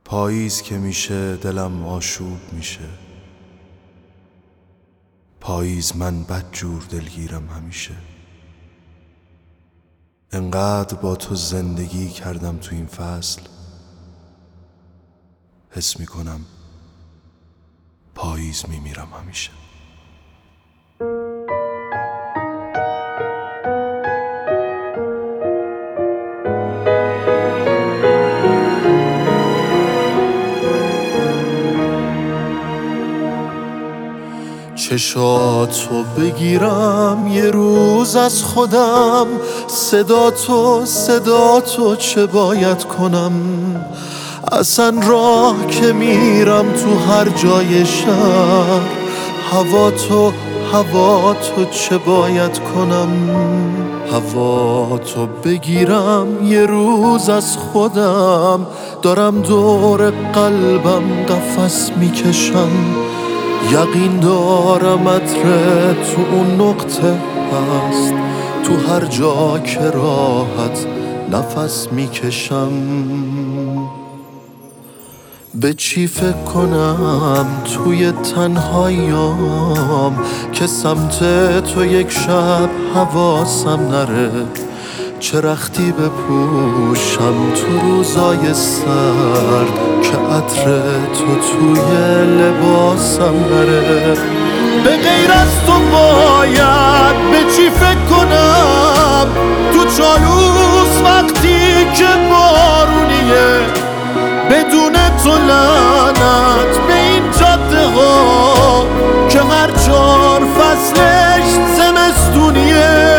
پاییز که میشه دلم آشوب میشه. پاییز من بدجور دلگیرم همیشه. انقدر با تو زندگی کردم تو این فصل، حس میکنم پاییز میمیرم همیشه. چشاتو بگیرم یه روز از خودم، صداتو چه باید کنم؟ اصلا راه که میرم تو هر جای شهر، هواتو چه باید کنم؟ هواتو بگیرم یه روز از خودم، دارم دور قلبم قفس میکشم. یقین دارم عطر تو اون نقطه هست، تو هر جا که راحت نفس میکشم. به چی فکر کنم توی تنهاییام که سمت تو یک شب حواسم نره؟ چه رختی بپوشم تو روزای سرد که عطر تو توی لباسم نره؟ به غیر از تو باید به چی فکر کنم تو چالوس وقتی که بارونیه؟ بدون تو لعنت به این جاده ها که هر 4 فصلش زمستونیه.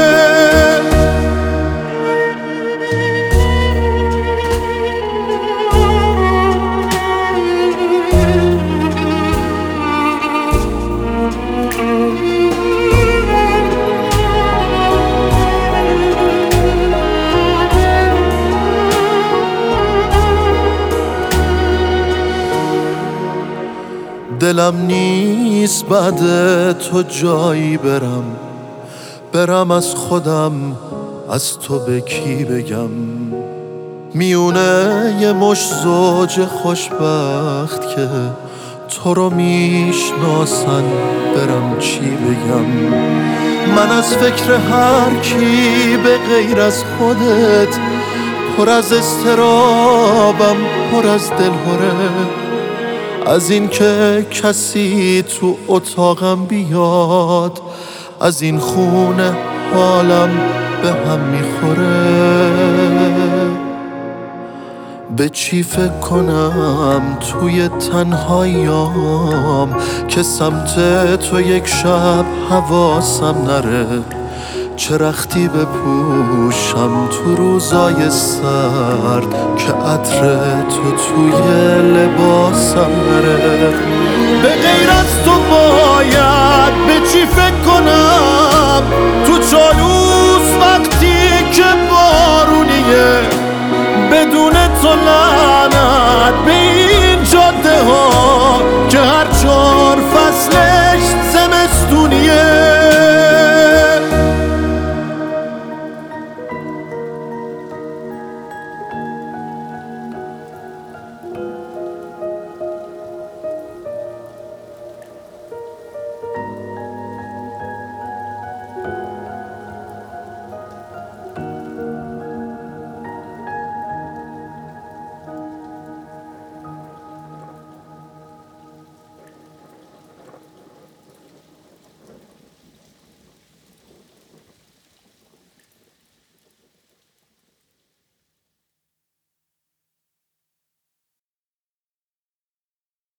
دلم نیست بعد تو جایی برم از خودم، از تو به کی بگم؟ میونه یه مش زوج خوشبخت که تو رو میشناسن، برم چی بگم؟ من از فکر هر کی به غیر از خودت پر از اضطرابم، پر از دلهره. از این که کسی تو اتاقم بیاد، از این خونه حالم به هم میخوره. به چی فکر کنم توی تنهاییام که سمت تو یک شب حواسم نره؟ چه رختی بپوشم تو روزای سرد که عطر تو توی لباسم نره؟ به غیر از تو باید به چی فکر کنم تو چالوس وقتی که بارونیه؟ بدون تو